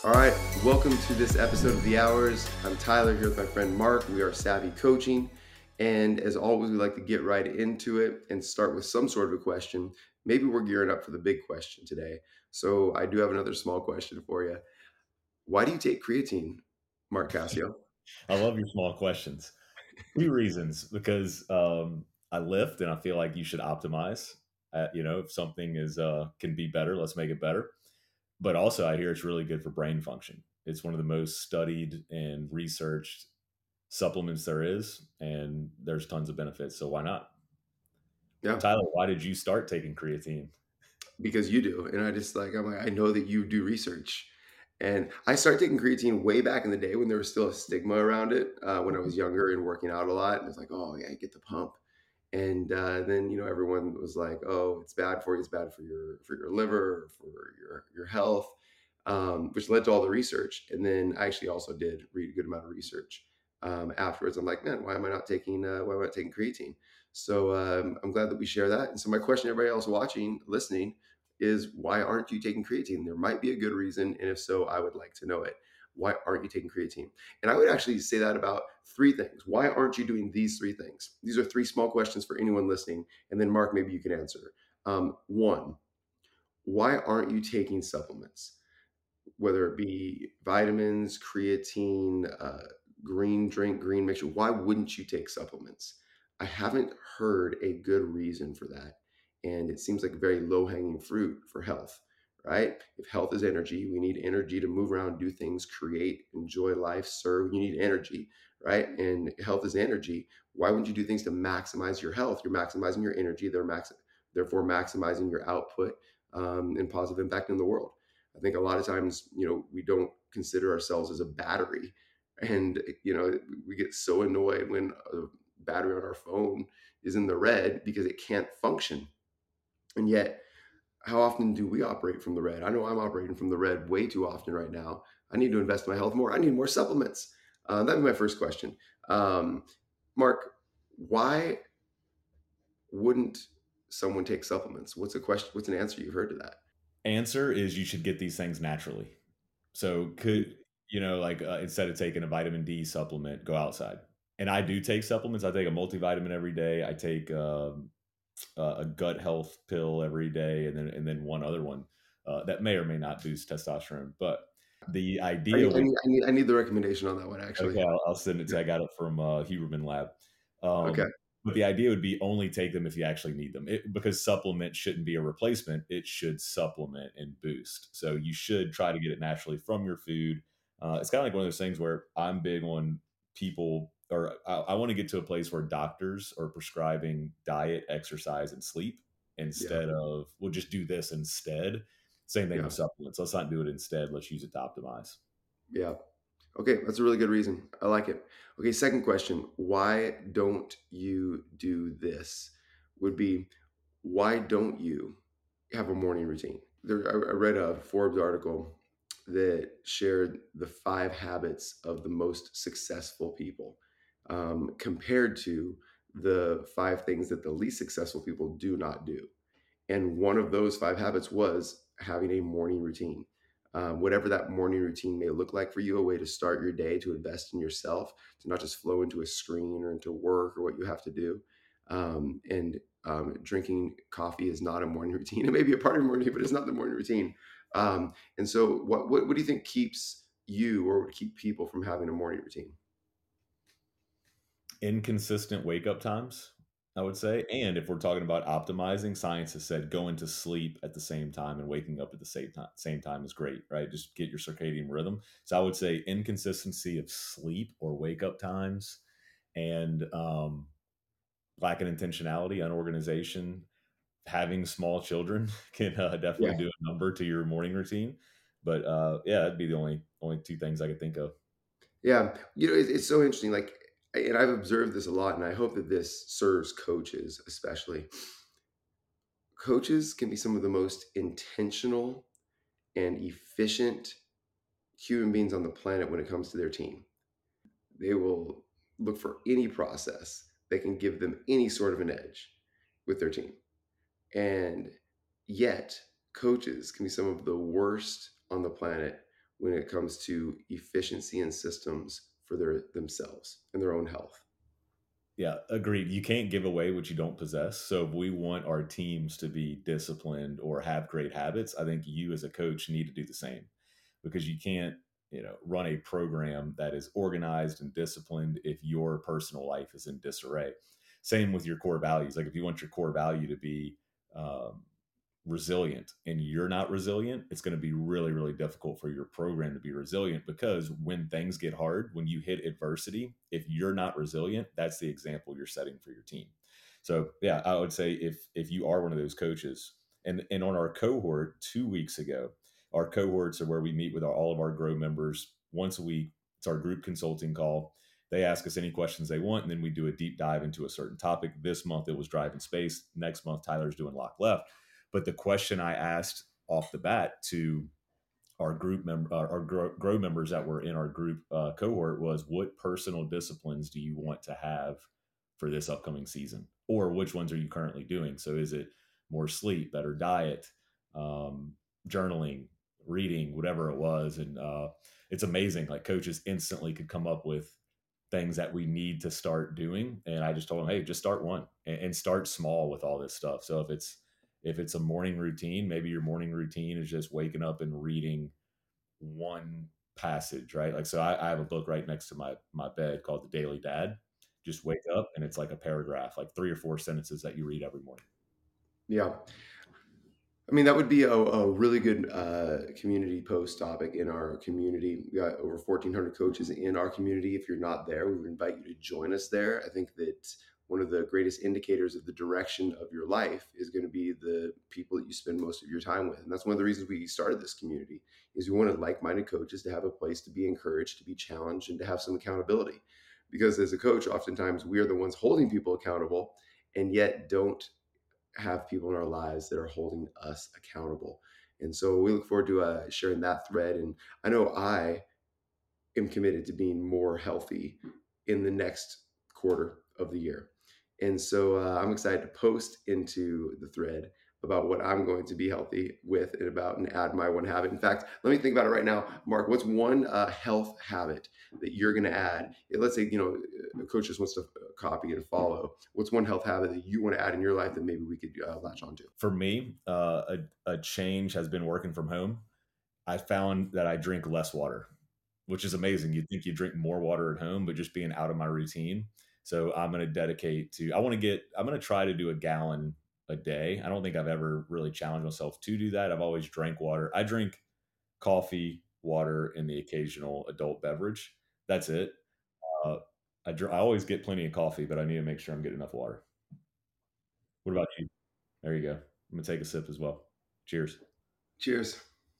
All right, welcome to this episode of The Hours. I'm Tyler here with my friend Mark. We are Savvy Coaching. And as always, we like to get right into it and start with some sort of a question. Maybe we're gearing up for the big question today. So I do have another small question for you. Why do you take creatine, Mark Cassio? I love your small questions. Two reasons, because I lift and I feel like you should optimize. If something is can be better, let's make it better. But also, I hear it's really good for brain function. It's one of the most studied and researched supplements there is, and there's tons of benefits. So why not? Yeah, Tyler, why did you start taking creatine? because you do. And I'm like, I know that you do research. And I started taking creatine way back in the day when there was still a stigma around it, when I was younger and working out a lot. And it's like, oh, yeah, get the pump. And then everyone was like, "Oh, it's bad for you. It's bad for your liver, for your health," which led to all the research. And then I actually also did read a good amount of research afterwards. I'm like, man, why am I not taking creatine? So I'm glad that we share that. And so my question, to everybody else watching, listening, is why aren't you taking creatine? There might be a good reason, and if so, I would like to know it. Why aren't you taking creatine? And I would actually say that about three things. Why aren't you doing these three things? These are three small questions for anyone listening. And then, Mark, maybe you can answer. One, why aren't you taking supplements? Whether it be vitamins, creatine, green drink, green mixture, why wouldn't you take supplements? I haven't heard a good reason for that. And it seems like very low hanging fruit for health, right? If health is energy, we need energy to move around, do things, create, enjoy life, serve. You need energy, right? And health is energy. Why wouldn't you do things to maximize your health? You're maximizing your energy, therefore maximizing your output and positive impact in the world. I think a lot of times, we don't consider ourselves as a battery. And, we get so annoyed when a battery on our phone is in the red because it can't function. And yet, how often do we operate from the red? I know I'm operating from the red way too often right now. I need to invest in my health more. I need more supplements. That'd be my first question. Um, Mark, why wouldn't someone take supplements? What's a question? What's an answer you've heard to that? Answer is you should get these things naturally. So instead of taking a vitamin D supplement, go outside. And I do take supplements. I take a multivitamin every day. I take a gut health pill every day, and then one other one that may or may not boost testosterone. But the I idea need, I would need, I need, I need the recommendation on that one, actually. okay, I'll send it to you. I got it from Huberman Lab. Okay. But the idea would be only take them if you actually need them, because supplement shouldn't be a replacement. It should supplement and boost. So you should try to get it naturally from your food. It's kind of like one of those things where I'm big on people, or I want to get to a place where doctors are prescribing diet, exercise, and sleep Yeah. instead of, we'll just do this instead. Same thing with Yeah. supplements. Let's not do it instead. Let's use it to optimize. Yeah. Okay. That's a really good reason. I like it. Okay. Second question. Why don't you do this? Would be, why don't you have a morning routine? I read a Forbes article that shared the 5 habits of the most successful people compared to the 5 things that the least successful people do not do. And one of those 5 habits was having a morning routine. Whatever that morning routine may look like for you, a way to start your day, to invest in yourself, to not just flow into a screen or into work or what you have to do. And drinking coffee is not a morning routine. It may be a part of your morning, but it's not the morning routine. And so, what do you think keeps you or would keep people from having a morning routine? Inconsistent wake up times, I would say. And if we're talking about optimizing, science has said going to sleep at the same time and waking up at the same time is great, right? Just get your circadian rhythm. So I would say inconsistency of sleep or wake up times, and lack of intentionality, unorganization. Having small children can definitely Yeah, do a number to your morning routine. But yeah, that'd be the only two things I could think of. yeah. It's so interesting. Like, and I've observed this a lot, and I hope that this serves coaches especially. Coaches can be some of the most intentional and efficient human beings on the planet when it comes to their team. They will look for any process that can give them any sort of an edge with their team. And yet, coaches can be some of the worst on the planet when it comes to efficiency and systems for themselves and their own health. Yeah, agreed. You can't give away what you don't possess. So if we want our teams to be disciplined or have great habits, I think you as a coach need to do the same, because you can't, run a program that is organized and disciplined if your personal life is in disarray. Same with your core values. Like if you want your core value to be um, resilient and you're not resilient, it's going to be really, really difficult for your program to be resilient, because when things get hard, when you hit adversity, if you're not resilient, that's the example you're setting for your team. So yeah, I would say if you are one of those coaches, and on our cohort 2 weeks ago, our cohorts are where we meet with all of our grow members once a week. It's our group consulting call. They ask us any questions they want, and then we do a deep dive into a certain topic. This month it was drive in space. Next month Tyler's doing lock left. But the question I asked off the bat to our group member, our grow members that were in our group cohort was, what personal disciplines do you want to have for this upcoming season, or which ones are you currently doing? So is it more sleep, better diet, um, journaling, reading, whatever it was? And it's amazing. Like coaches instantly could come up with things that we need to start doing. And I just told them, hey, just start one, and start small with all this stuff. So if it's a morning routine, maybe your morning routine is just waking up and reading one passage, right? Like, so I have a book right next to my bed called The Daily Dad. Just wake up and it's like a paragraph, like 3 or 4 sentences that you read every morning. Yeah. I mean, that would be a really good community post topic in our community. We got over 1,400 coaches in our community. If you're not there, we would invite you to join us there. I think that one of the greatest indicators of the direction of your life is going to be the people that you spend most of your time with. And that's one of the reasons we started this community, is we wanted like-minded coaches to have a place to be encouraged, to be challenged, and to have some accountability. Because as a coach, oftentimes we are the ones holding people accountable and yet don't have people in our lives that are holding us accountable. And so we look forward to sharing that thread. And I know I am committed to being more healthy in the next quarter of the year. And so I'm excited to post into the thread about what I'm going to be healthy with and about, and add my one habit. In fact, let me think about it right now. Mark, what's one health habit that you're going to add? Let's say, a coach just wants to copy and follow. What's one health habit that you want to add in your life that maybe we could latch onto? For me, a change has been working from home. I found that I drink less water, which is amazing. You'd think you drink more water at home, but just being out of my routine. So I'm going to I'm going to try to do a gallon a day. I don't think I've ever really challenged myself to do that. I've always drank water. I drink coffee, water, and the occasional adult beverage. That's it. Uh, I always get plenty of coffee, but I need to make sure I'm getting enough water. What about you? There you go. I'm going to take a sip as well. Cheers. Cheers.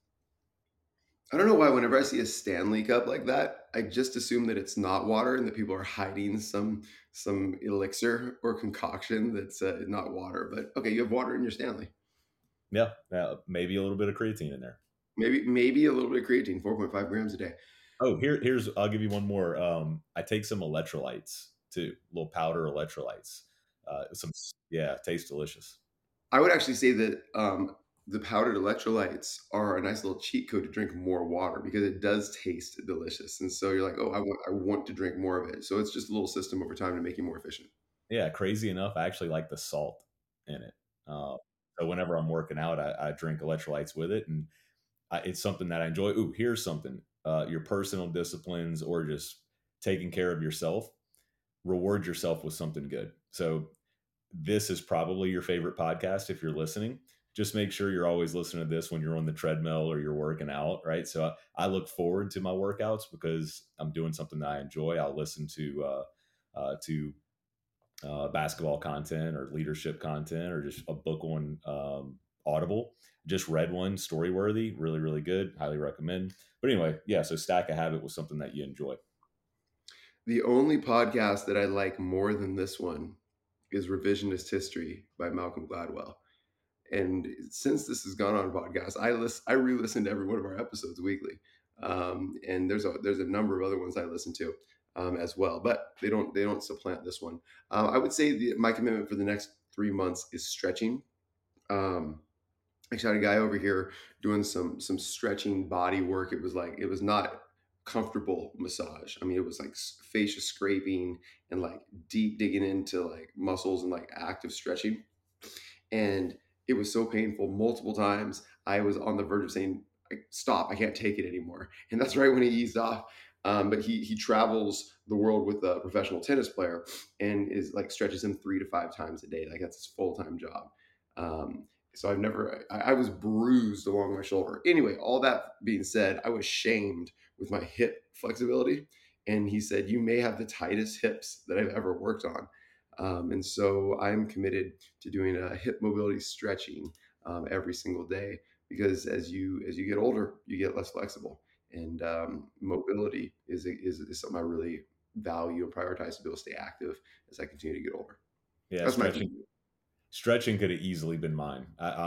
I don't know why whenever I see a Stanley Cup like that, I just assume that it's not water and that people are hiding some elixir or concoction that's not water. But okay, you have water in your Stanley. Yeah, yeah, maybe a little bit of creatine in there. Maybe a little bit of creatine, 4.5 grams a day. Oh, here's I'll give you one more. I take some electrolytes too, little powder electrolytes. Some Yeah, tastes delicious. I would actually say that the powdered electrolytes are a nice little cheat code to drink more water because it does taste delicious. And so you're like, oh, I want to drink more of it. So it's just a little system over time to make you more efficient. Yeah, crazy enough, I actually like the salt in it. Uh, so whenever I'm working out, I drink electrolytes with it, and it's something that I enjoy. Ooh, here's something: your personal disciplines or just taking care of yourself. Reward yourself with something good. So this is probably your favorite podcast if you're listening. Just make sure you're always listening to this when you're on the treadmill or you're working out, right? So I look forward to my workouts because I'm doing something that I enjoy. I'll listen to basketball content or leadership content or just a book on Audible. Just read one, Storyworthy, really, really good. Highly recommend. But anyway, yeah, so Stack a Habit was something that you enjoy. The only podcast that I like more than this one is Revisionist History by Malcolm Gladwell. And since this has gone on a podcast, I re-listen to every one of our episodes weekly. And there's a number of other ones I listen to as well, but they don't supplant this one. I would say my commitment for the next 3 months is stretching. Um, actually had a guy over here doing some stretching body work. It was like it was not comfortable massage. I mean, it was like fascia scraping and like deep digging into like muscles and like active stretching. And it was so painful multiple times. I was on the verge of saying, "Stop! I can't take it anymore." And that's right when he eased off. But he travels the world with a professional tennis player and is like stretches him 3 to 5 times a day. Like that's his full time job. So I've never I was bruised along my shoulder. Anyway, all that being said, I was shamed with my hip flexibility, and he said you may have the tightest hips that I've ever worked on. And so I'm committed to doing a hip mobility stretching every single day because as you get older, you get less flexible, and mobility is something I really value and prioritize to be able to stay active as I continue to get older. Yeah, That's my stretching could have easily been mine.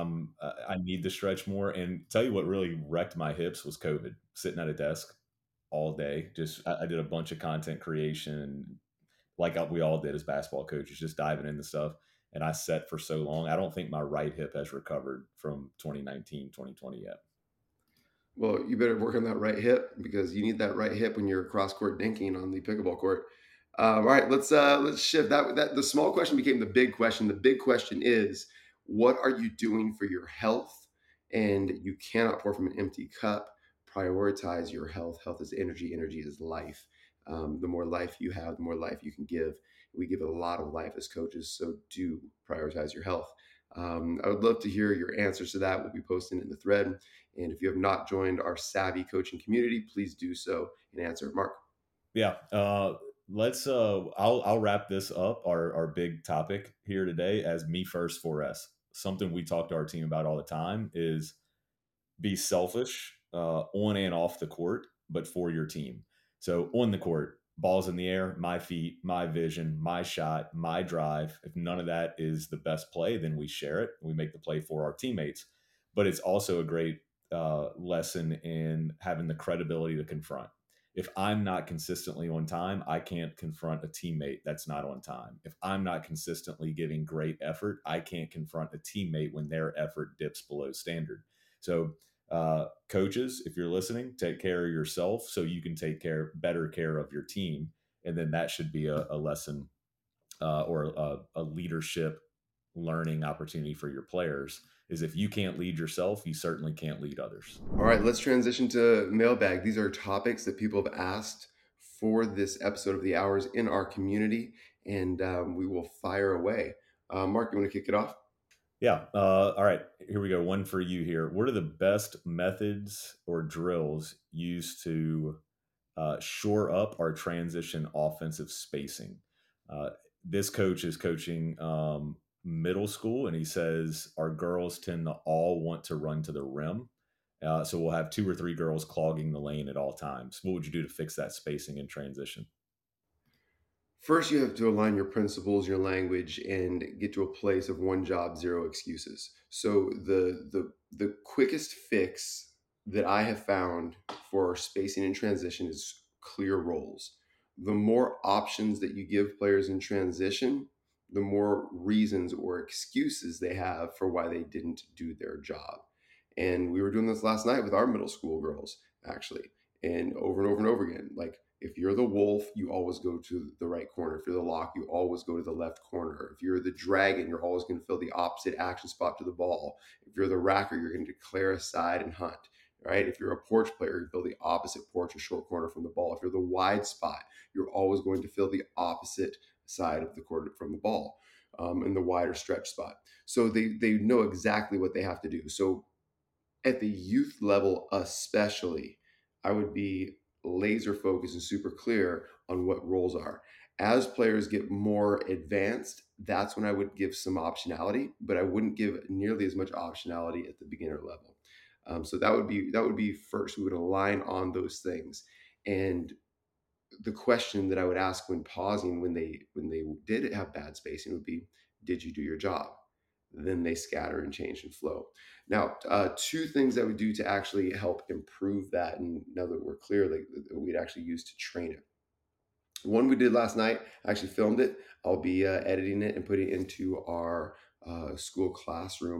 I need to stretch more. And tell you what really wrecked my hips was COVID. Sitting at a desk all day. Just I did a bunch of content creation, like we all did as basketball coaches, just diving into stuff. And I sat for so long. I don't think my right hip has recovered from 2019, 2020 yet. Well, you better work on that right hip because you need that right hip when you're cross court dinking on the pickleball court. All right, let's shift that. The small question became the big question. The big question is, what are you doing for your health? And you cannot pour from an empty cup. Prioritize your health. Health is energy. Energy is life. The more life you have, the more life you can give. We give a lot of life as coaches, so do prioritize your health. I would love to hear your answers to that. We'll be posting in the thread. And if you have not joined our Savvy coaching community, please do so and answer. Mark. Yeah. Let's I'll wrap this up, our big topic here today, as me first 4S. Something we talk to our team about all the time is be selfish on and off the court, but for your team. So on the court, balls in the air, my feet, my vision, my shot, my drive. If none of that is the best play, then we share it. We make the play for our teammates. But it's also a great lesson in having the credibility to confront. If I'm not consistently on time, I can't confront a teammate that's not on time. If I'm not consistently giving great effort, I can't confront a teammate when their effort dips below standard. So coaches, if you're listening, take care of yourself so you can take better care of your team. And then that should be a lesson or a leadership learning opportunity for your players is if you can't lead yourself, you certainly can't lead others. All right, let's transition to mailbag. These are topics that people have asked for this episode of the Hours in our community, and we will fire away. Mark, you want to kick it off? Yeah. All right. Here we go. One for you here. What are the best methods or drills used to shore up our transition offensive spacing? Uh, this coach is coaching middle school, and he says our girls tend to all want to run to the rim. So we'll have 2 or 3 girls clogging the lane at all times. What would you do to fix that spacing in transition? First, you have to align your principles, your language, and get to a place of one job, zero excuses. So the quickest fix that I have found for spacing in transition is clear roles. The more options that you give players in transition, the more reasons or excuses they have for why they didn't do their job. And we were doing this last night with our middle school girls, actually, and over and over again. Like if you're the wolf, you always go to the right corner. If you're the lock, you always go to the left corner. If you're the dragon, you're always going to fill the opposite action spot to the ball. If you're the racker, you're going to declare a side and hunt. Right? If you're a porch player, you fill the opposite porch or short corner from the ball. If you're the wide spot, you're always going to fill the opposite side of the court from the ball, in the wider stretch spot. So they know exactly what they have to do. So at the youth level, especially, I would be laser focused and super clear on what roles are. As players get more advanced, that's when I would give some optionality, but I wouldn't give nearly as much optionality at the beginner level. So that would be first. We would align on those things, and the question that I would ask when pausing when they did have bad spacing would be, did you do your job? Then they scatter and change and flow. Now, two things I would do to actually help improve that, and now that we're clear, like we'd actually use to train it. One we did last night. I actually filmed it. I'll be editing it and putting it into our school classroom.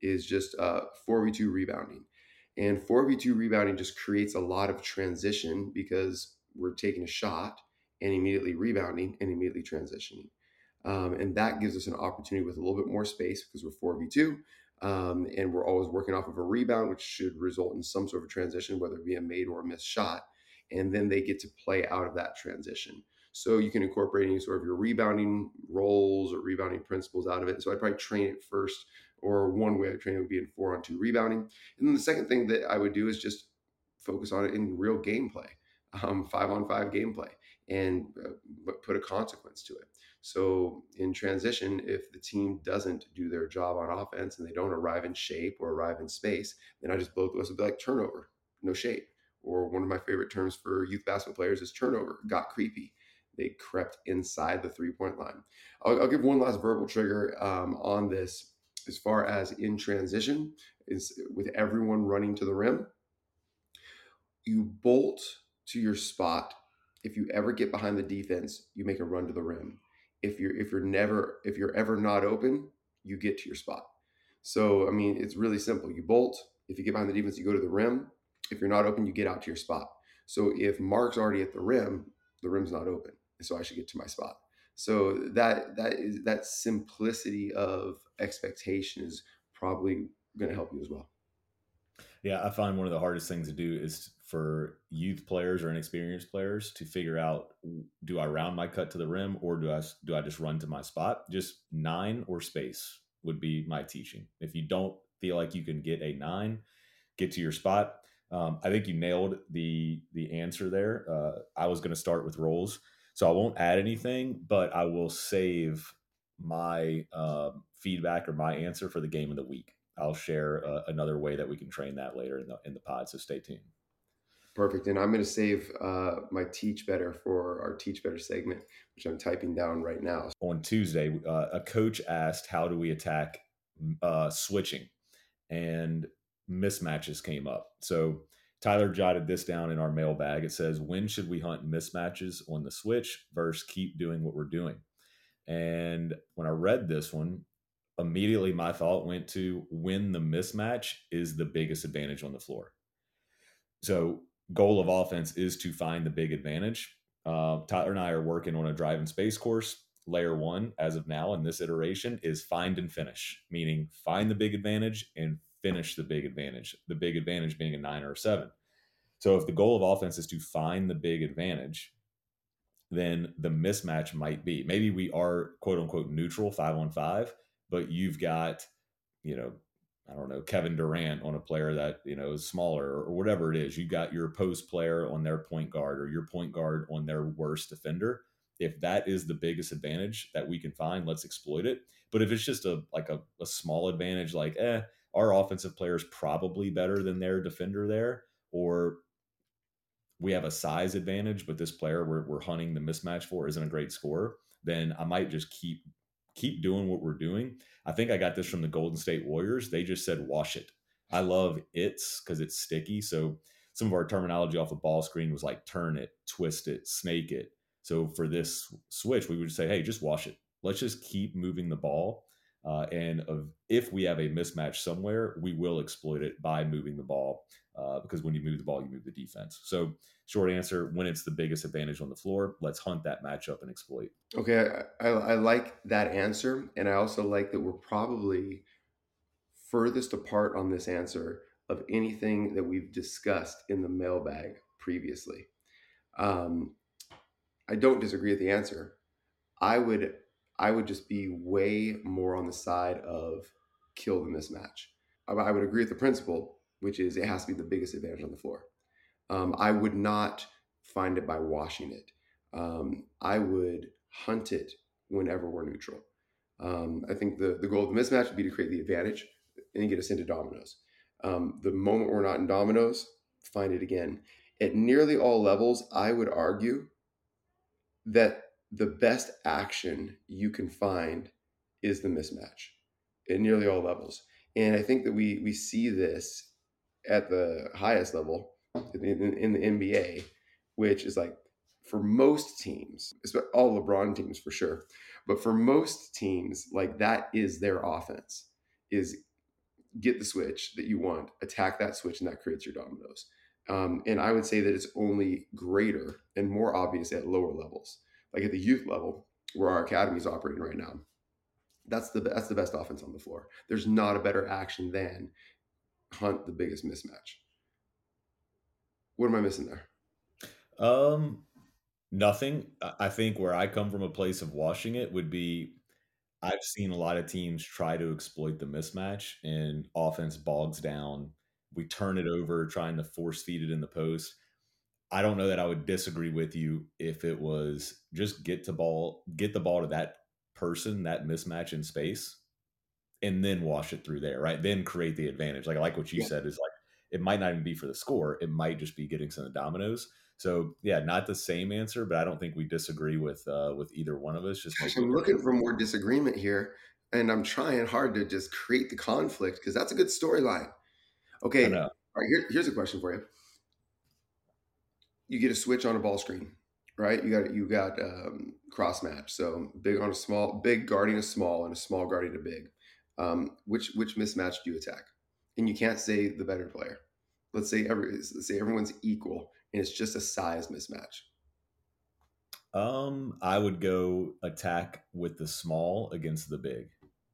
is just 4v2 rebounding. And 4v2 rebounding just creates a lot of transition because we're taking a shot and immediately rebounding and immediately transitioning. And that gives us an opportunity with a little bit more space because we're 4v2. And we're always working off of a rebound, which should result in some sort of transition, whether it be a made or a missed shot. And then they get to play out of that transition. So you can incorporate any sort of your rebounding roles or rebounding principles out of it. So I'd probably train it first, or one way I train it would be in 4-on-2 rebounding. And then the second thing that I would do is just focus on it in real gameplay, 5-on-5 gameplay, and put a consequence to it. So in transition, if the team doesn't do their job on offense and they don't arrive in shape or arrive in space, then I just blow the whistle, be like turnover, no shape. Or one of my favorite terms for youth basketball players is turnover, got creepy. They crept inside the 3-point line. I'll give one last verbal trigger on this. As far as in transition, is with everyone running to the rim, you bolt to your spot. If you ever get behind the defense, you make a run to the rim. If you're ever not open, you get to your spot. So I mean, it's really simple. You bolt. If you get behind the defense, you go to the rim. If you're not open, you get out to your spot. So if Mark's already at the rim's not open, so I should get to my spot. So that simplicity of expectation is probably going to help you as well. Yeah, I find one of the hardest things to do is for youth players or inexperienced players to figure out, do I round my cut to the rim, or do I just run to my spot? Just 9 or space would be my teaching. If you don't feel like you can get a 9, get to your spot. I think you nailed the answer there. I was going to start with rolls, so I won't add anything, but I will save my feedback or my answer for the game of the week. I'll share another way that we can train that later in the pod. So stay tuned. Perfect. And I'm going to save my Teach Better for our Teach Better segment, which I'm typing down right now. On Tuesday, a coach asked, how do we attack switching? And mismatches came up. So Tyler jotted this down in our mailbag. It says, when should we hunt mismatches on the switch versus keep doing what we're doing? And when I read this one, immediately my thought went to when the mismatch is the biggest advantage on the floor. So goal of offense is to find the big advantage. Tyler and I are working on a drive and space course. Layer 1, as of now in this iteration, is find and finish, meaning find the big advantage and finish the big advantage. The big advantage being a 9 or a 7. So if the goal of offense is to find the big advantage, then the mismatch might be, maybe we are quote unquote neutral 5-on-5, but you've got, you know, I don't know, Kevin Durant on a player that, you know, is smaller or whatever it is. You got your post player on their point guard or your point guard on their worst defender. If that is the biggest advantage that we can find, let's exploit it. But if it's just a small advantage, like, our offensive player is probably better than their defender there, or we have a size advantage, but this player we're hunting the mismatch for isn't a great scorer, then I might just keep doing what we're doing. I think I got this from the Golden State Warriors. They just said wash it. I love it's because it's sticky. So some of our terminology off the ball screen was like turn it, twist it, snake it. So for this switch, we would say, hey, just wash it. Let's just keep moving the ball. If we have a mismatch somewhere, we will exploit it by moving the ball, because when you move the ball, you move the defense. So short answer, when it's the biggest advantage on the floor, let's hunt that matchup and exploit. Okay, I like that answer. And I also like that we're probably furthest apart on this answer of anything that we've discussed in the mailbag previously. Um, I don't disagree with the answer. I would I would just be way more on the side of kill the mismatch. I would agree with the principle, which is it has to be the biggest advantage on the floor. I would not find it by washing it. I would hunt it whenever we're neutral. I think the goal of the mismatch would be to create the advantage and get us into dominoes. The moment we're not in dominoes, find it again. At nearly all levels, I would argue that the best action you can find is the mismatch at nearly all levels. And I think that we see this at the highest level in the NBA, which is like for most teams, all LeBron teams for sure, but for most teams, like that is their offense, is get the switch that you want, attack that switch, and that creates your dominoes. And I would say that it's only greater and more obvious at lower levels, like at the youth level, where our academy is operating right now. That's the best offense on the floor. There's not a better action than hunt the biggest mismatch. What am I missing there? Um, Nothing. I think where I come from, a place of washing it would be, I've seen a lot of teams try to exploit the mismatch and offense bogs down. We turn it over, trying to force feed it in the post. I don't know that I would disagree with you if it was just get the ball to that person, that mismatch in space, and then wash it through there, right? Then create the advantage. Like I like what you Yeah. said is like it might not even be for the score. It might just be getting some dominoes. So yeah, not the same answer, but I don't think we disagree with either one of us. Just Gosh, maybe a I'm different. looking for more disagreement here, and I'm trying hard to just create the conflict because that's a good storyline. I Okay, know. all right. Here's a question for you. You get a switch on a ball screen, right? You got cross match, so big on a small, big guarding a small, and a small guarding a big. Which mismatch do you attack? And you can't say the better player. Let's say everyone's equal, and it's just a size mismatch. I would go attack with the small against the big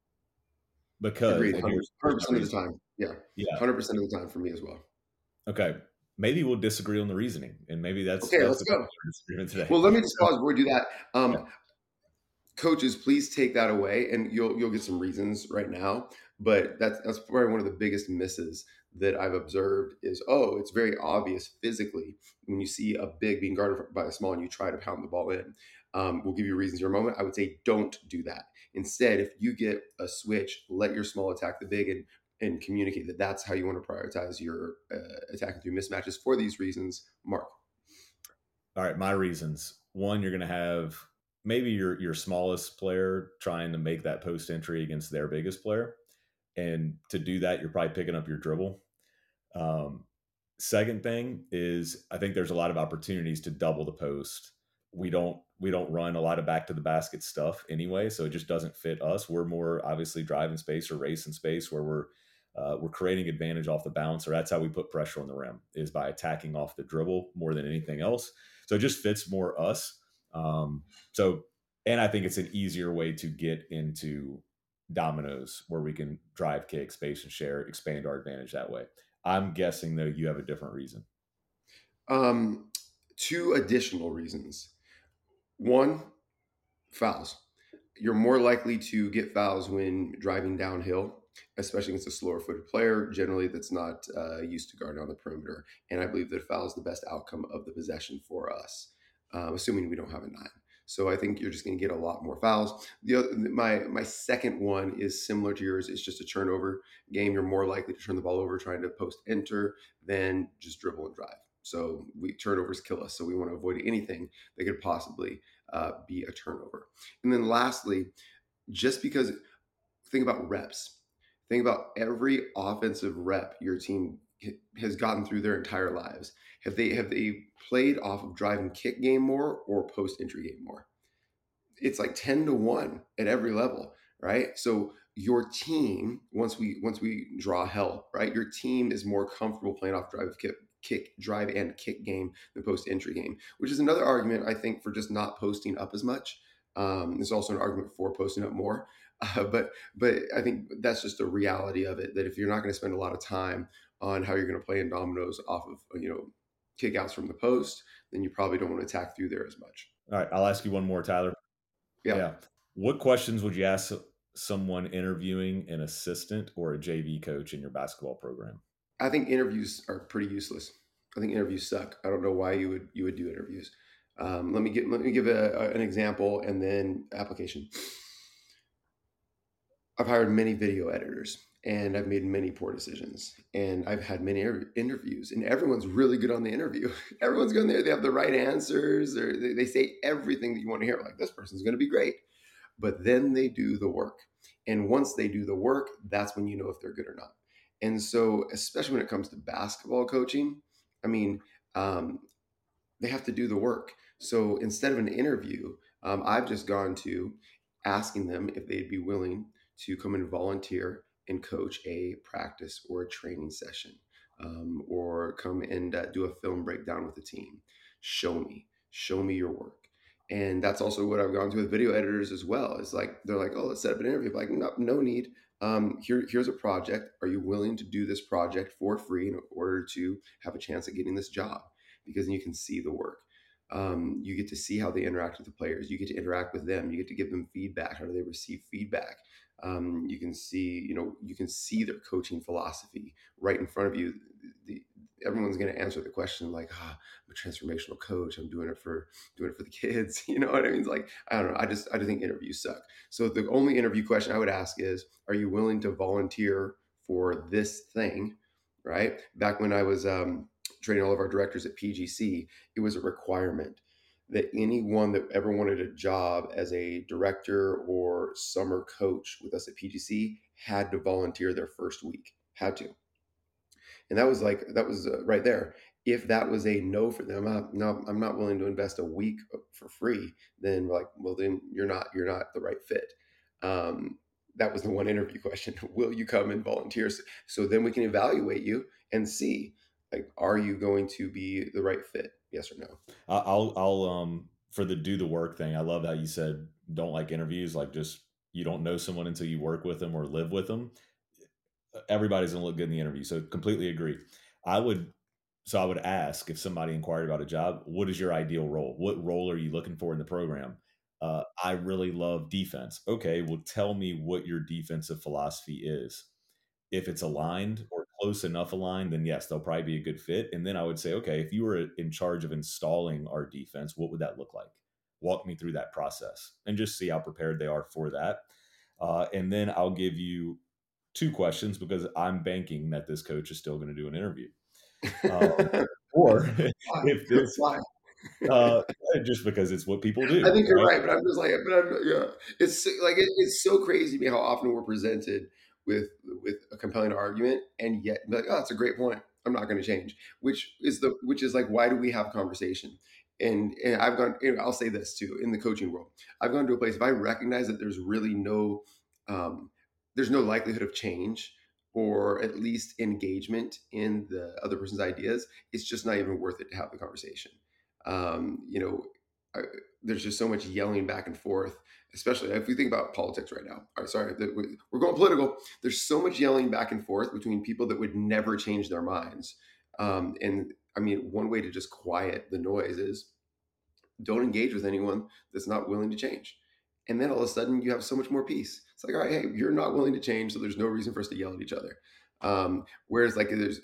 because, Agreed, and 100 here's my 100% of the reason. time. Yeah, Yeah. 100% of the time for me as well. Okay. Maybe we'll disagree on the reasoning, and maybe Okay, that's let's the go. disagreement today. Well, let me just So pause before we do that. yeah, Coaches, please take that away, and you'll get some reasons right now. But that's probably one of the biggest misses that I've observed is, oh, it's very obvious physically when you see a big being guarded by a small and you try to pound the ball in. We'll give you reasons in a moment. I would say don't do that. Instead, if you get a switch, let your small attack the big and communicate that that's how you want to prioritize your attacking through mismatches for these reasons. Mark. all right, my reasons. One, you're going to have maybe your smallest player trying to make that post entry against their biggest player, and to do that, you're probably picking up your dribble. Um, Second thing is, I think there's a lot of opportunities to double the post. We don't run a lot of back to the basket stuff anyway, so it just doesn't fit us. We're more obviously driving space or racing space where we're creating advantage off the bounce, or that's how we put pressure on the rim is by attacking off the dribble more than anything else. So it just fits more us. So, and I think it's an easier way to get into dominoes where we can drive, kick, space, and share, expand our advantage that way. I'm guessing though you have a different reason. Um, Two additional reasons. One, fouls. You're more likely to get fouls when driving downhill, especially against a slower footed player, generally that's not used to guarding on the perimeter. And I believe that a foul is the best outcome of the possession for us, assuming we don't have a nine. So I think you're just going to get a lot more fouls. My second one is similar to yours. It's just a turnover game. You're more likely to turn the ball over trying to post enter than just dribble and drive. So we turnovers kill us. So we want to avoid anything that could possibly be a turnover. And then lastly, just because think about reps, think about every offensive rep your team has gotten through their entire lives. Have they played off of drive and kick game more or post entry game more? It's like 10 to 1 at every level, right? So your team, once we draw help, right? Your team is more comfortable playing off drive and kick game than post entry game, which is another argument I think for just not posting up as much. There's also an argument for posting up more, but I think that's just a reality of it. That if you're not going to spend a lot of time on how you're going to play in dominoes off of kickouts from the post, then you probably don't want to attack through there as much. All right, I'll ask you one more, Tyler. Yeah. Yeah. What questions would you ask someone interviewing an assistant or a JV coach in your basketball program? I think interviews are pretty useless. I think interviews suck. I don't know why you would do interviews. Let me give an example and then application. I've hired many video editors and I've made many poor decisions and I've had many interviews and everyone's really good on the interview. Everyone's going there. They have the right answers or they say everything that you want to hear. Like this person's going to be great, but then they do the work. And once they do the work, that's when you know if they're good or not. And so, especially when it comes to basketball coaching, I mean, um, they have to do the work. So instead of an interview, I've just gone to asking them if they'd be willing to come and volunteer and coach a practice or a training session, or come and do a film breakdown with the team. Show me your work. And that's also what I've gone to with video editors as well. It's like they're like, oh, let's set up an interview. I'm like, no, no need. Here's a project. Are you willing to do this project for free in order to have a chance at getting this job? Because then you can see the work. You get to see how they interact with the players. You get to interact with them. You get to give them feedback. How do they receive feedback? You can see, you can see their coaching philosophy right in front of you. Everyone's going to answer the question like, I'm a transformational coach. I'm doing it for the kids. You know what I mean? It's like, I don't know. I just think interviews suck. So the only interview question I would ask is, are you willing to volunteer for this thing? Right. Back when I was training all of our directors at PGC, it was a requirement that anyone that ever wanted a job as a director or summer coach with us at PGC had to volunteer their first week. Had to. And that was right there. If that was a no for them, no, I'm not willing to invest a week for free. Then we're like, well, then you're not the right fit. That was the one interview question. Will you come and volunteer? So then we can evaluate you and see, like, are you going to be the right fit? Yes or no? I'll for the do the work thing. I love how you said don't like interviews, like just you don't know someone until you work with them or live with them. Everybody's gonna look good in the interview. So completely agree. I would I would ask if somebody inquired about a job, what is your ideal role? What role are you looking for in the program? I really love defense. Okay, well, tell me what your defensive philosophy is. If it's aligned or close enough aligned, then yes, they'll probably be a good fit. And then I would say, okay, if you were in charge of installing our defense, what would that look like? Walk me through that process and just see how prepared they are for that. And then I'll give you two questions because I'm banking that this coach is still going to do an interview. Um, or Why? if this, Why? uh, just because it's what people I do, think you're right? right, but I'm just like, yeah, it's so crazy to me how often we're presented with a compelling argument, and yet be like, oh, that's a great point. I'm not going to change. Which is like, why do we have conversation? And I've gone. I'll say this too in the coaching world. I've gone to a place if I recognize that there's really um, no likelihood of change or at least engagement in the other person's ideas. It's just not even worth it to have the conversation. Um, you know, I, there's just so much yelling back and forth, especially if we think about politics right now. Sorry, we're going political. There's so much yelling back and forth between people that would never change their minds. And I mean, one way to just quiet the noise is don't engage with anyone that's not willing to change. And then all of a sudden you have so much more peace. It's like, all right, hey, you're not willing to change, so there's no reason for us to yell at each other. Whereas like there's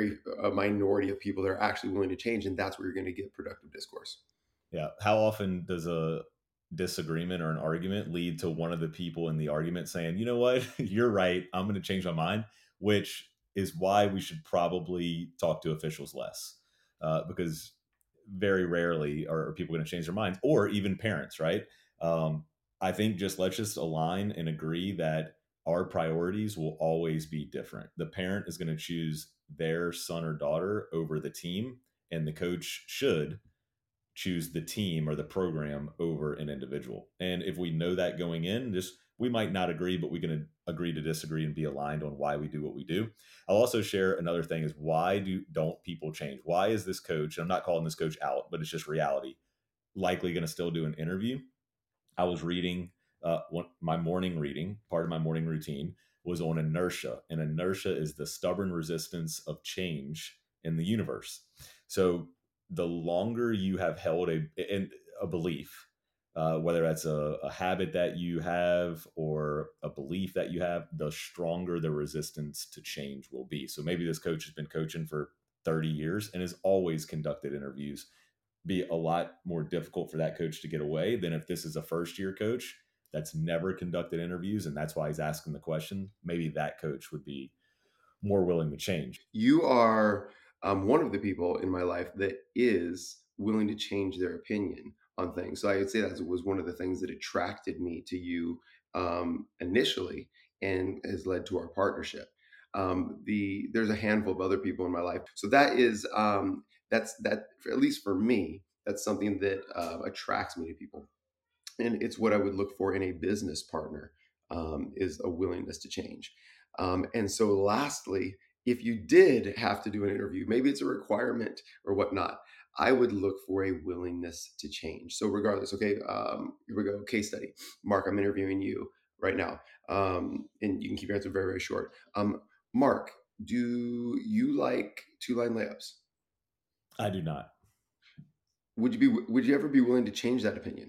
a minority of people that are actually willing to change, and that's where you're going to get productive discourse. Yeah. How often does a disagreement or an argument lead to one of the people in the argument saying, you know what, you're right, I'm going to change my mind, which is why we should probably talk to officials less, because very rarely are people going to change their minds, or even parents, right? Um, I think just let's just align and agree that our priorities will always be different. The parent is going to choose their son or daughter over the team, and the coach should choose the team or the program over an individual. And if we know that going in, just we might not agree, but we can agree to disagree and be aligned on why we do what we do. I'll also share another thing is why don't people change? Why is this coach, and I'm not calling this coach out, but it's just reality, likely going to still do an interview? I was reading my morning reading, part of my morning routine was on inertia. And inertia is the stubborn resistance of change in the universe. So the longer you have held a belief, whether that's a habit that you have or a belief that you have, the stronger the resistance to change will be. So maybe this coach has been coaching for 30 years and has always conducted interviews. Be a lot more difficult for that coach to get away than if this is a first year coach that's never conducted interviews and that's why he's asking the question. Maybe that coach would be more willing to change. You are one of the people in my life that is willing to change their opinion on things. So I would say that was one of the things that attracted me to you initially and has led to our partnership. There's a handful of other people in my life. So that is that at least for me, that's something that attracts me to people, and it's what I would look for in a business partner, is a willingness to change. And so, lastly, if you did have to do an interview, maybe it's a requirement or whatnot, I would look for a willingness to change. So, regardless, okay, here we go. Case study. Mark, I'm interviewing you right now, and you can keep your answer very, very short. Mark, do you like two line layups? I do not. Would you ever be willing to change that opinion?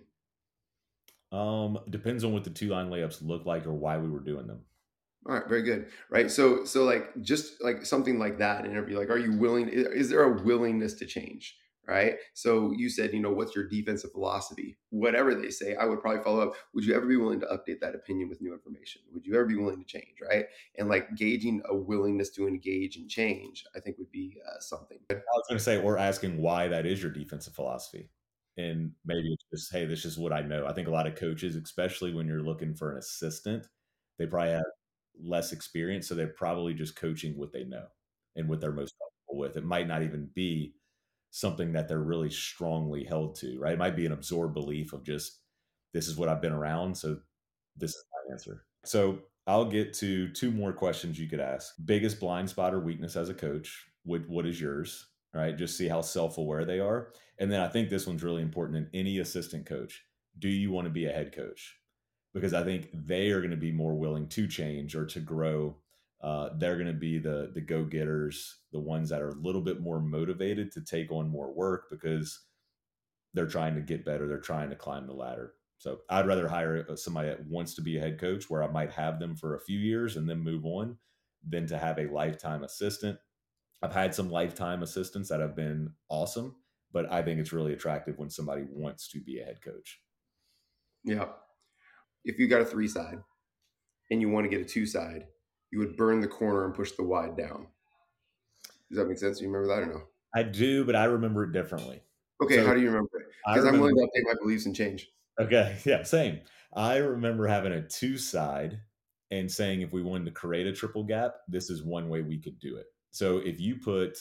Depends on what the two line layups look like or why we were doing them. All right, very good. Right. So like just like something like that in an interview, like, are you willing? Is there a willingness to change? Right. So you said, what's your defensive philosophy? Whatever they say, I would probably follow up. Would you ever be willing to update that opinion with new information? Would you ever be willing to change? Right. And like gauging a willingness to engage and change, I think would be something. I was going to say, or asking why that is your defensive philosophy. And maybe it's just, hey, this is what I know. I think a lot of coaches, especially when you're looking for an assistant, they probably have less experience. So they're probably just coaching what they know and what they're most comfortable with. It might not even be something that they're really strongly held to, right? It might be an absorbed belief of just, this is what I've been around. So this is my answer. So I'll get to two more questions you could ask. Biggest blind spot or weakness as a coach? What is yours? All right, just see how self aware they are. And then I think this one's really important in any assistant coach. Do you want to be a head coach? Because I think they are going to be more willing to change or to grow. They're going to be the go getters, the ones that are a little bit more motivated to take on more work because they're trying to get better. They're trying to climb the ladder. So I'd rather hire somebody that wants to be a head coach where I might have them for a few years and then move on than to have a lifetime assistant. I've had some lifetime assistants that have been awesome, but I think it's really attractive when somebody wants to be a head coach. Yeah. If you got a three side and you want to get a two side, you would burn the corner and push the wide down. Does that make sense? You remember that or no? I do, but I remember it differently. Okay, So how do you remember it? I Because I'm willing remember, to update my beliefs and change. okay, yeah, same. I remember having a two side and saying if we wanted to create a triple gap, this is one way we could do it. So if you put,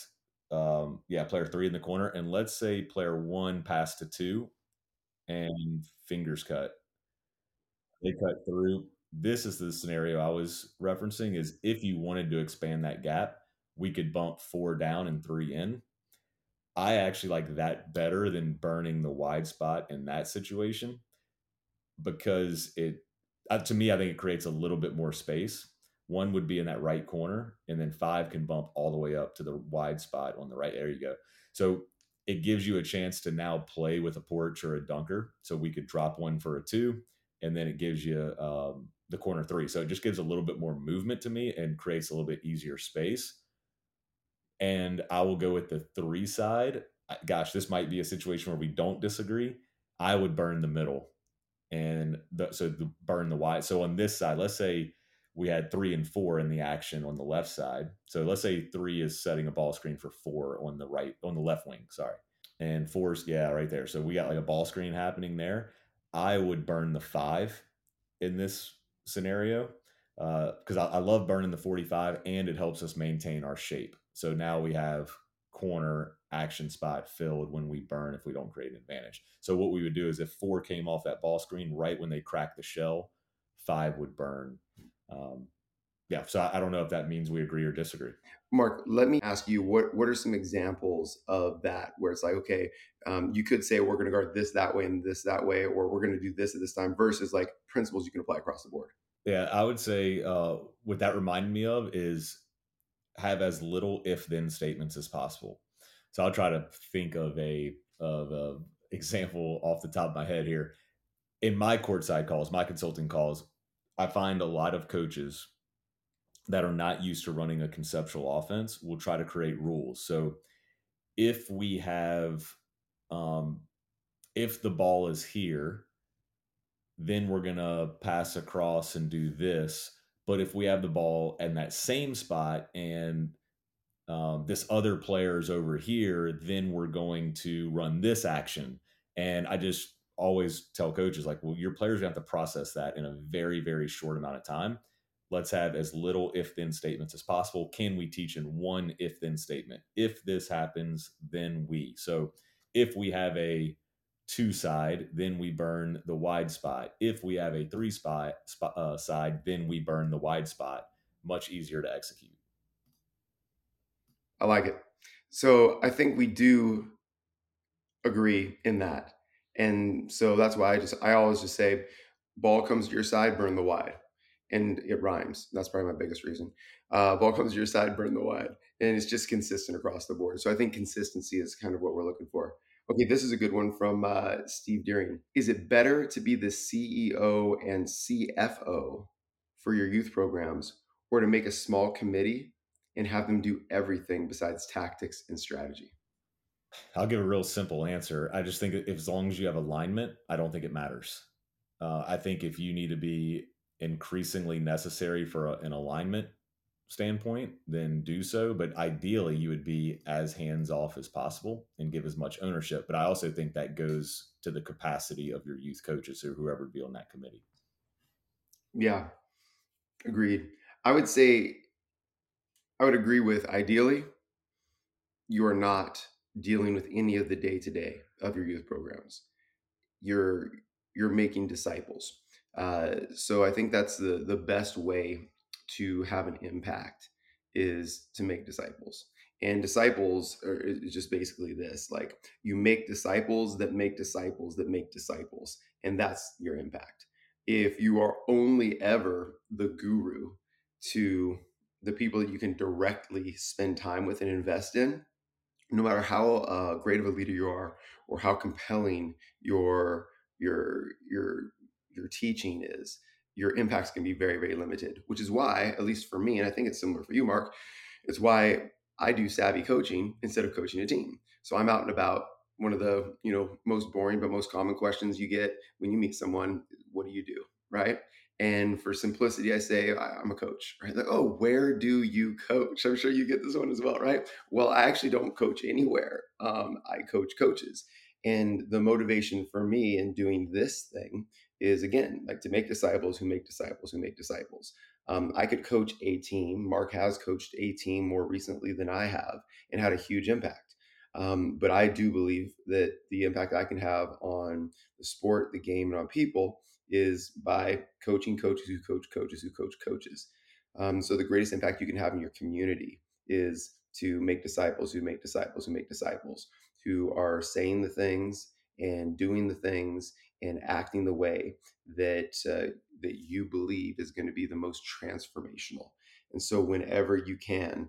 player three in the corner, and let's say player one passed to two and fingers cut, they cut through. This is the scenario I was referencing is if you wanted to expand that gap, we could bump four down and three in. I actually like that better than burning the wide spot in that situation because to me, I think it creates a little bit more space. One would be in that right corner, and then five can bump all the way up to the wide spot on the right. There you go. So it gives you a chance to now play with a porch or a dunker. So we could drop one for a two, and then it gives you the corner three. So it just gives a little bit more movement to me and creates a little bit easier space. And I will go with the three side. Gosh, this might be a situation where we don't disagree. I would burn the middle and burn the wide. So on this side, let's say we had three and four in the action on the left side. So let's say three is setting a ball screen for four on the left wing. Sorry. And four's, yeah, right there. So we got like a ball screen happening there. I would burn the five in this scenario because I love burning the 45 and it helps us maintain our shape. So now we have corner action spot filled when we burn if we don't create an advantage. So what we would do is if four came off that ball screen right when they crack the shell, five would burn. So I don't know if that means we agree or disagree. Mark, let me ask you what are some examples of that where it's like, okay, you could say we're going to guard this that way and this that way, or we're going to do this at this time versus like principles you can apply across the board. Yeah, I would say what that reminded me of is have as little if then statements as possible. So I'll try to think of a example off the top of my head here. In my courtside calls, my consulting calls, I find a lot of coaches that are not used to running a conceptual offense will try to create rules. So if we have, um, if the ball is here, then we're going to pass across and do this. But if we have the ball in that same spot and this other player is over here, then we're going to run this action. And I just always tell coaches, like, well, your players have to process that in a very, very short amount of time. Let's have as little if then statements as possible. Can we teach in one if then statement? If this happens, then we. So if we have a two side, then we burn the wide spot. If we have a three side, then we burn the wide spot. much easier to execute. I like it. So I think we do agree in that. And so that's why I always just say, ball comes to your side, burn the wide. And it rhymes. That's probably my biggest reason. Ball comes to your side, burn the wide. And it's just consistent across the board. So I think consistency is kind of what we're looking for. Okay, this is a good one from Steve Deering. Is it better to be the CEO and CFO for your youth programs, or to make a small committee and have them do everything besides tactics and strategy? I'll give a real simple answer. I just think as long as you have alignment, I don't think it matters. I think if you need to be increasingly necessary for an alignment standpoint, then do so. But ideally, you would be as hands off as possible and give as much ownership. But I also think that goes to the capacity of your youth coaches or whoever would be on that committee. Yeah, agreed. I would say I would agree with ideally, you are not dealing with any of the day to day of your youth programs. You're you're making disciples. So I think that's the best way to have an impact is to make disciples. And disciples is just basically this: like you make disciples that make disciples that make disciples, and that's your impact. If you are only ever the guru to the people that you can directly spend time with and invest in, no matter how great of a leader you are or how compelling your your your your teaching is, your impacts can be very, very limited. Which is why, at least for me, and I think it's similar for you, Mark, it's why I do savvy coaching instead of coaching a team. So I'm out and about. One of the most boring but most common questions you get when you meet someone: what do you do? Right? And for simplicity, I say I'm a coach. Right? Like, oh, where do you coach? I'm sure you get this one as well, right? Well, I actually don't coach anywhere. I coach coaches. And the motivation for me in doing this thing is, again, like to make disciples who make disciples who make disciples. I could coach a team. Mark has coached a team more recently than I have and had a huge impact. But I do believe that the impact I can have on the sport, the game, and on people is by coaching coaches who coach coaches who coach coaches. So the greatest impact you can have in your community is to make disciples who make disciples who make disciples, who are saying the things and doing the things and acting the way that you believe is going to be the most transformational. And so, whenever you can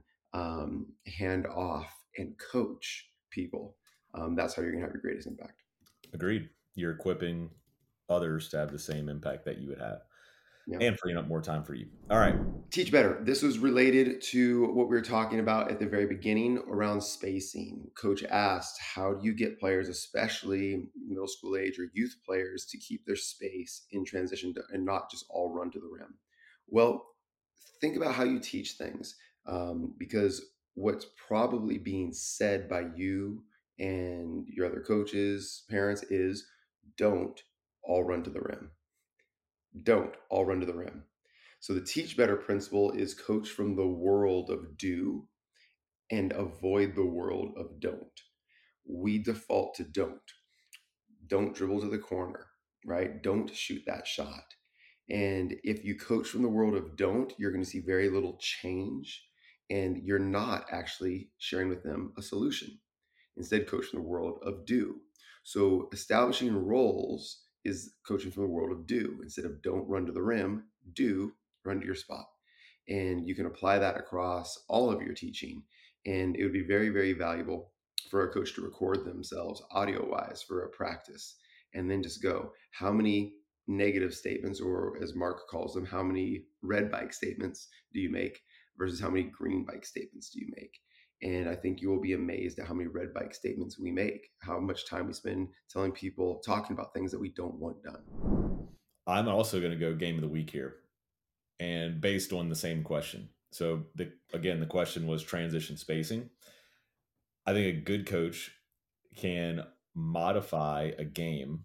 hand off and coach people, that's how you're going to have your greatest impact. Agreed. You're equipping others to have the same impact that you would have Yeah. and freeing up more time for you. All right. Teach better. This was related to what we were talking about at the very beginning around spacing. Coach asked, how do you get players, especially middle school age or youth players, to keep their space in transition and not just all run to the rim? Well, think about how you teach things, because what's probably being said by you and your other coaches, parents, is don't all run to the rim. Don't all run to the rim. So the teach better principle is coach from the world of do and avoid the world of don't. We default to don't. Don't dribble to the corner, right? Don't shoot that shot. And if you coach from the world of don't, you're going to see very little change, and you're not actually sharing with them a solution. Instead, coach from the world of do. So establishing roles is coaching from the world of do. Instead of don't run to the rim, do run to your spot. And you can apply that across all of your teaching. And it would be very, very valuable for a coach to record themselves audio wise for a practice and then just go, how many negative statements, or as Mark calls them, how many red bike statements do you make versus how many green bike statements do you make? And I think you will be amazed at how many red bike statements we make, how much time we spend telling people, talking about things that we don't want done. I'm also going to go game of the week here, and based on the same question. So the question was transition spacing. I think a good coach can modify a game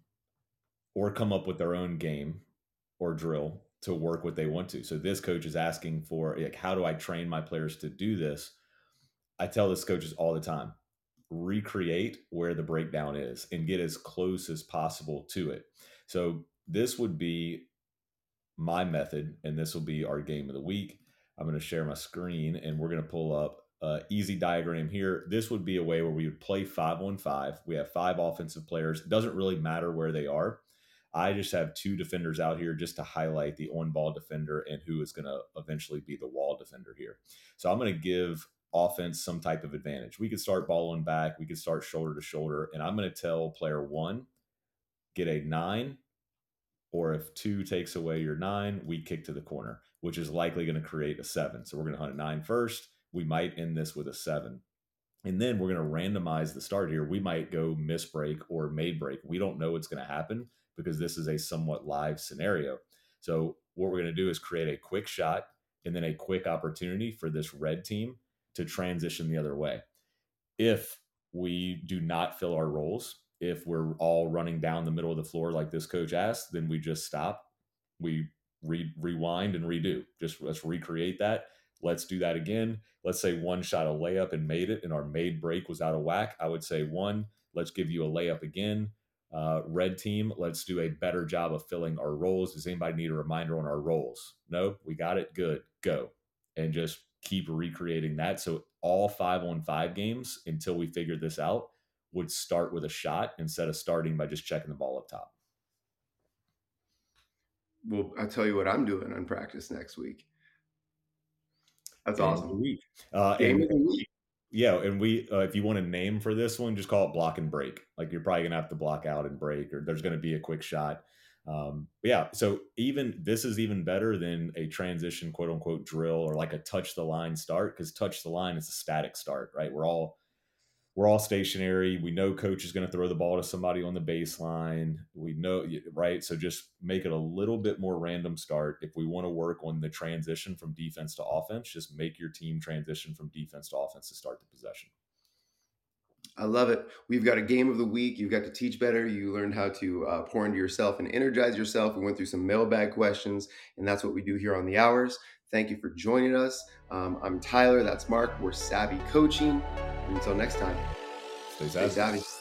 or come up with their own game or drill to work what they want to. So this coach is asking for, like, how do I train my players to do this? I tell this coaches all the time, recreate where the breakdown is and get as close as possible to it. So this would be my method, and this will be our game of the week. I'm going to share my screen and we're going to pull up easy diagram here. This would be a way where we would play 5-on-5. We have 5 offensive players. It doesn't really matter where they are. I just have 2 defenders out here just to highlight the on-ball defender and who is going to eventually be the wall defender here. So I'm going to give offense some type of advantage. We could start ball on back. We could start shoulder to shoulder. And I'm going to tell player 1, get a 9, or if 2 takes away your 9, we kick to the corner, which is likely going to create a 7. So we're going to hunt a 9 first. We might end this with a 7. And then we're going to randomize the start here. We might go miss break or made break. We don't know what's going to happen because this is a somewhat live scenario. So what we're going to do is create a quick shot and then a quick opportunity for this red team to transition the other way. If we do not fill our roles, if we're all running down the middle of the floor like this coach asked, then we just stop. We rewind and redo. Just let's recreate that. Let's do that again. Let's say 1 shot a layup and made it, and our made break was out of whack. I would say 1, let's give you a layup again. Red team, let's do a better job of filling our roles. Does anybody need a reminder on our roles? No, we got it. Good, go. And just keep recreating that. So all 5-on-5 games until we figure this out would start with a shot instead of starting by just checking the ball up top. Well, I'll tell you what I'm doing on practice next week. That's Game awesome. of the week. Game of the week. Yeah, and we if you want a name for this one, just call it block and break. Like you're probably gonna have to block out and break, or there's gonna be a quick shot. Yeah, so even this is even better than a transition quote unquote drill or like a touch the line start, because touch the line is a static start, right? We're all stationary. We know coach is going to throw the ball to somebody on the baseline. We know, right? So just make it a little bit more random start. If we want to work on the transition from defense to offense, just make your team transition from defense to offense to start the possession. I love it. We've got a game of the week. You've got to teach better. You learned how to pour into yourself and energize yourself. We went through some mailbag questions, and that's what we do here on The Hours. Thank you for joining us. I'm Tyler. That's Mark. We're Savvy Coaching. Until next time, Stay stay savvy.